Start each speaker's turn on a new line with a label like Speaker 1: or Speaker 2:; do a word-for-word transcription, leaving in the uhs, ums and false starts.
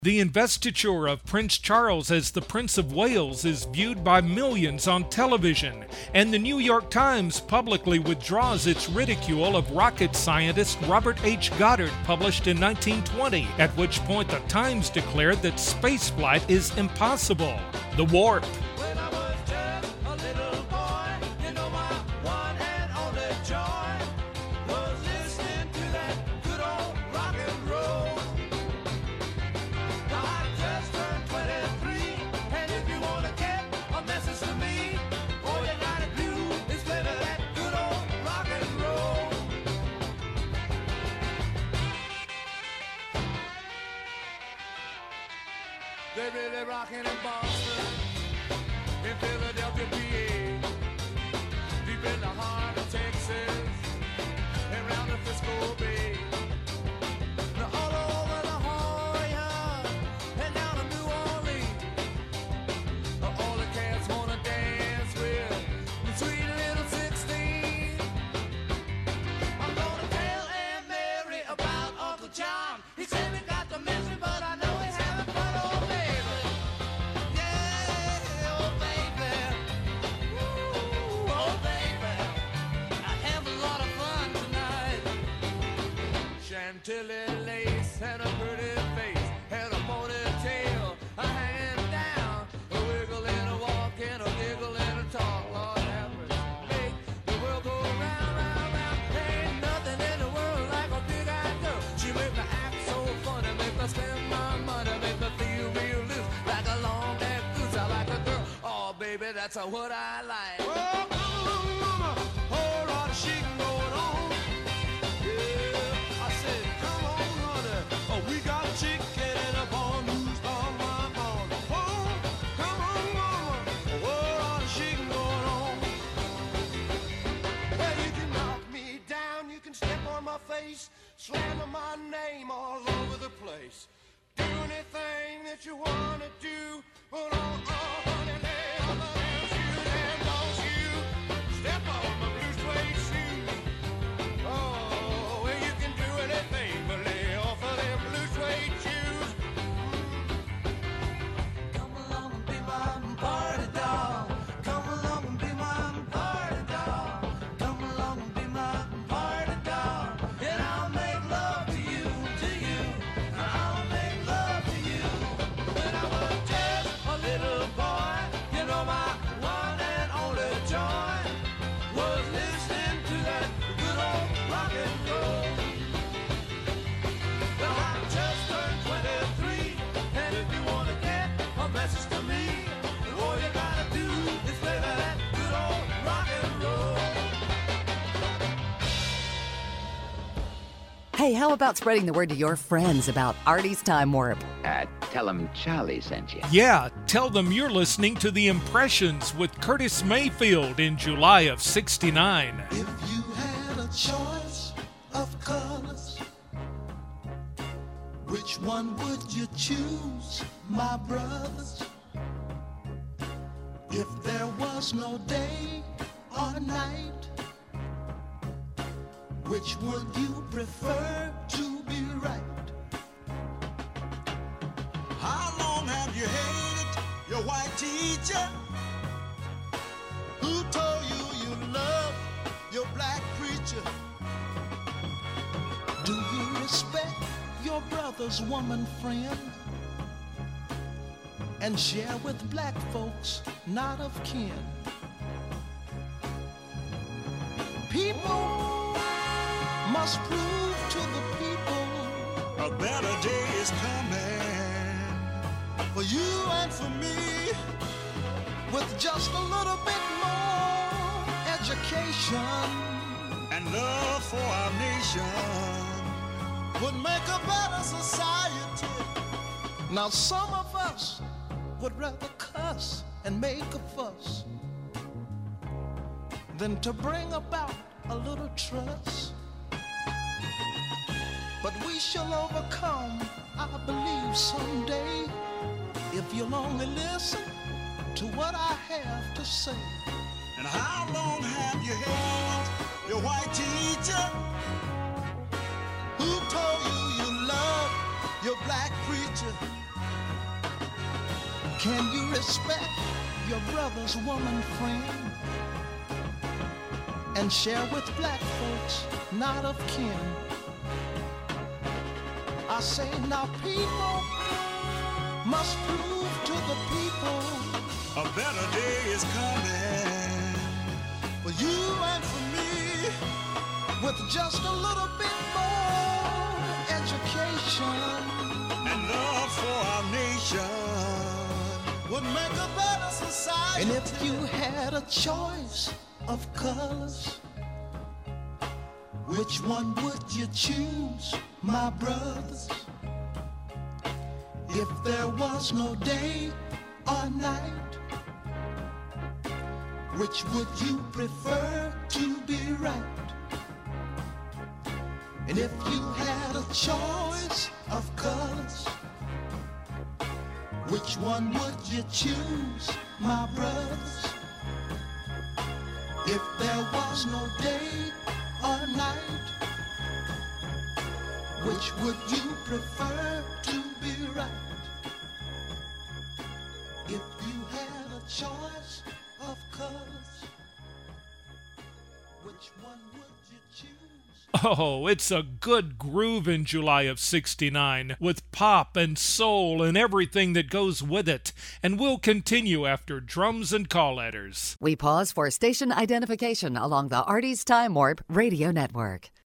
Speaker 1: The investiture of Prince Charles as the Prince of Wales is viewed by millions on television, and the New York Times publicly withdraws its ridicule of rocket scientist Robert H. Goddard, published in nineteen twenty, at which point the Times declared that spaceflight is impossible. The Warp.
Speaker 2: They really rockin' in Boston, in Philadelphia, P A, deep in the heart of Texas, and round the Frisco Bay. Now all over La Jolla, and down to New Orleans, all the cats wanna dance with the sweet little sixteen. I'm gonna tell Aunt Mary about Uncle John. He said we got the message, but I know he's having fun, oh baby. Chantilly lace and a pretty face, and a ponytail a hanging down, a wiggle and a walk and a giggle and a talk. Lord have mercy, make the world go round, round, round. Ain't nothing in the world like a big-eyed girl. She make me act so funny, make me spend my money, make me feel real loose, like a long-necked goose. I like a girl, oh baby, that's uh, what I like. Oh, come on, mama, whole lot of shaking going on. We got chicken and a bun, who's on my bun. Oh, come on, mama, what all the shaking going on? Well, you can knock me down, you can step on my face, slam my name all over the place. Do anything that you wanna do, but oh, oh, honey, lay on the damn shoes and don't you step on my blue suede shoes. Oh, well, you can do anything, but lay off of them blue suede shoes. Come along and be my party doll. Come along and be my party doll. Come along and be my party doll. And I'll make love to you, to you. I'll make love to you. When I was just a little boy, you know my one and only joy was listening to that good old rock and roll. Well, I just turned twenty-three, and if you want to get a message to me, all you gotta do is play that good old rock and roll.
Speaker 3: Hey, how about spreading the word to your friends about Artie's Time Warp?
Speaker 4: Uh, tell them Charlie sent you.
Speaker 1: Yeah, tell them you're listening to The Impressions with Curtis Mayfield in July of sixty-nine.
Speaker 2: If you had a choice of colors, which one would you choose, my brothers? If there was no day or night, which would you prefer to be right? How long have you hated your white teacher, who told you you love your black preacher? Do you respect your brother's woman friend, and share with black folks not of kin? People must prove to the people a better day is coming for you and for me. With just a little bit more education and love for our nation, would make a better society. Now some of us would rather cuss and make a fuss than to bring about a little trust. But we shall overcome, I believe, someday, if you'll only listen to what I have to say. And how long have you hated your white teacher, who told you you love your black preacher?
Speaker 5: Can you respect your brother's woman friend and share with black folks not of kin? I say now people must prove to the people
Speaker 2: a better day is coming
Speaker 5: for you and for me, with just a little bit more education
Speaker 2: and love for our nation
Speaker 5: would make a better society. And if you had a choice of colors, which one would you choose, my brothers? If there was no day or night, which would you prefer to be right? And if you had a choice of colors, which one would you choose, my brothers? If there was no day or night, which would you prefer to be right? If you had a choice of colors, which one would you choose?
Speaker 1: Oh, it's a good groove in July of sixty-nine, with pop and soul and everything that goes with it. And we'll continue after drums and call letters.
Speaker 3: We pause for station identification along the Artie's Time Warp Radio Network.